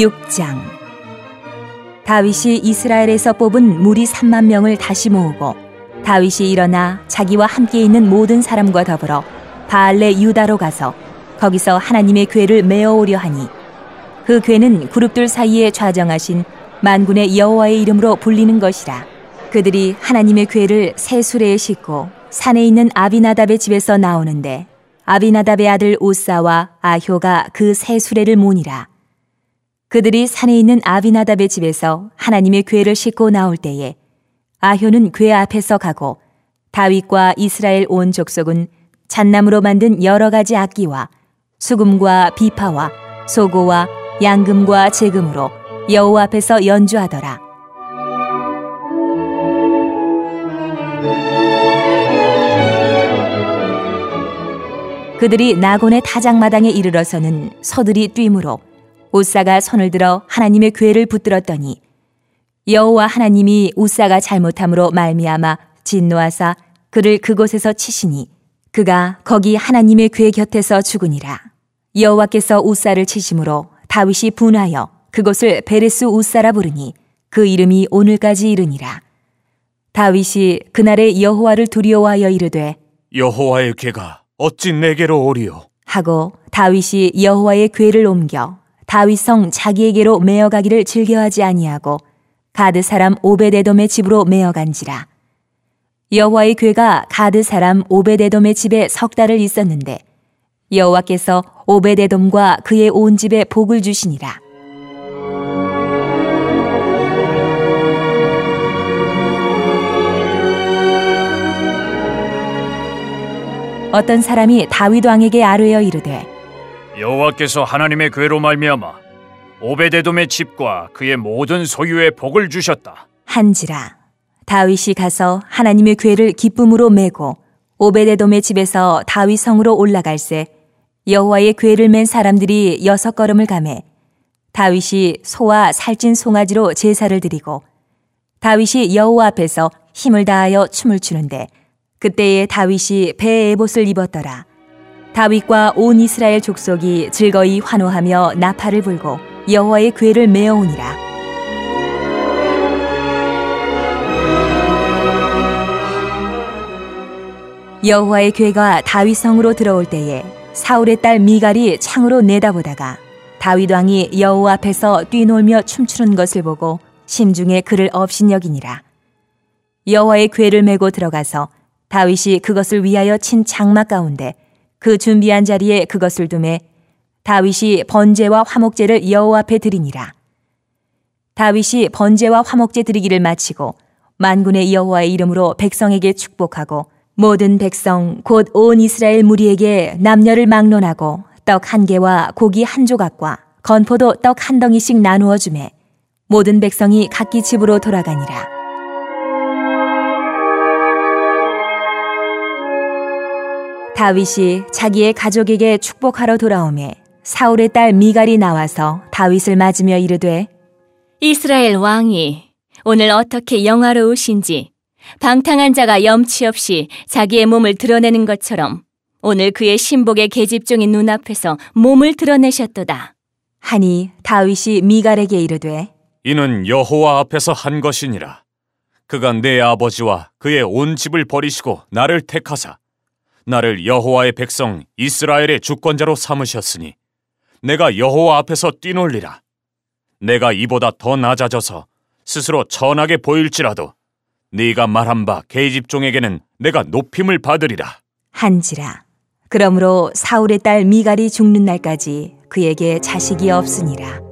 6장. 다윗이 이스라엘에서 뽑은 무리 3만 명을 다시 모으고 다윗이 일어나 자기와 함께 있는 모든 사람과 더불어 바알레 유다로 가서 거기서 하나님의 궤를 메어오려 하니 그 궤는 그룹들 사이에 좌정하신 만군의 여호와의 이름으로 불리는 것이라. 그들이 하나님의 궤를 새 수레에 싣고 산에 있는 아비나답의 집에서 나오는데 아비나답의 아들 우사와 아효가 그 새 수레를 모니라. 그들이 산에 있는 아비나답의 집에서 하나님의 궤를 싣고 나올 때에 아효는 궤 앞에서 가고 다윗과 이스라엘 온 족속은 잣나무로 만든 여러 가지 악기와 수금과 비파와 소고와 양금과 제금으로 여호와 앞에서 연주하더라. 그들이 나곤의 타작마당에 이르러서는 소들이 뛰므로 우사가 손을 들어 하나님의 궤를 붙들었더니 여호와 하나님이 우사가 잘못함으로 말미암아 진노하사 그를 그곳에서 치시니 그가 거기 하나님의 궤 곁에서 죽으니라. 여호와께서 우사를 치심으로 다윗이 분하여 그곳을 베레스 우사라 부르니 그 이름이 오늘까지 이르니라. 다윗이 그날에 여호와를 두려워하여 이르되 여호와의 궤가 어찌 내게로 오리요 하고 다윗이 여호와의 궤를 옮겨 다윗성 자기에게로 메어가기를 즐겨하지 아니하고 가드 사람 오베데돔의 집으로 메어간지라. 여호와의 궤가 가드 사람 오베데돔의 집에 석 달을 있었는데 여호와께서 오베데돔과 그의 온 집에 복을 주시니라. 어떤 사람이 다윗 왕에게 아뢰어 이르되 여호와께서 하나님의 궤로 말미암아 오베데돔의 집과 그의 모든 소유에 복을 주셨다 한지라. 다윗이 가서 하나님의 궤를 기쁨으로 메고 오베데돔의 집에서 다윗 성으로 올라갈새 여호와의 궤를 맨 사람들이 6걸음을 가매 다윗이 소와 살찐 송아지로 제사를 드리고 다윗이 여호와 앞에서 힘을 다하여 춤을 추는데 그때에 다윗이 배에 에봇을 입었더라. 다윗과 온 이스라엘 족속이 즐거이 환호하며 나팔을 불고 여호와의 궤를 메어오니라. 여호와의 궤가 다윗 성으로 들어올 때에 사울의 딸 미갈이 창으로 내다보다가 다윗 왕이 여호와 앞에서 뛰놀며 춤추는 것을 보고 심중에 그를 업신여기니라. 여호와의 궤를 메고 들어가서 다윗이 그것을 위하여 친 장막 가운데 그 준비한 자리에 그것을 두매 다윗이 번제와 화목제를 여호와 앞에 드리니라. 다윗이 번제와 화목제 드리기를 마치고 만군의 여호와의 이름으로 백성에게 축복하고 모든 백성 곧 온 이스라엘 무리에게 남녀를 막론하고 떡 한 개와 고기 한 조각과 건포도 떡 한 덩이씩 나누어 주매 모든 백성이 각기 집으로 돌아가니라. 다윗이 자기의 가족에게 축복하러 돌아오매 사울의 딸 미갈이 나와서 다윗을 맞으며 이르되 이스라엘 왕이 오늘 어떻게 영화로우신지 방탕한 자가 염치 없이 자기의 몸을 드러내는 것처럼 오늘 그의 신복의 계집종인 눈앞에서 몸을 드러내셨도다 하니 다윗이 미갈에게 이르되 이는 여호와 앞에서 한 것이니라. 그가 내 아버지와 그의 온 집을 버리시고 나를 택하사 나를 여호와의 백성 이스라엘의 주권자로 삼으셨으니 내가 여호와 앞에서 뛰놀리라. 내가 이보다 더 낮아져서 스스로 천하게 보일지라도 네가 말한 바 계집종에게는 내가 높임을 받으리라 한지라. 그러므로 사울의 딸 미갈이 죽는 날까지 그에게 자식이 없으니라.